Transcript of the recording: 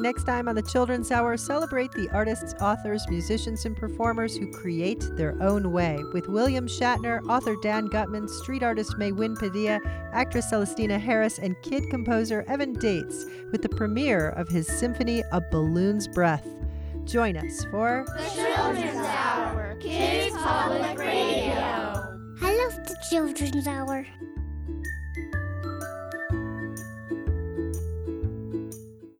next time on the Children's Hour, celebrate the artists, authors, musicians, and performers who create their own way with William Shatner, author Dan Gutman, street artist Maywin Padilla, actress Celestina Harris, and kid composer Evan Dates with the premiere of his symphony A Balloon's Breath. Join us for The Children's Hour, Kids Public Radio. I love the Children's Hour.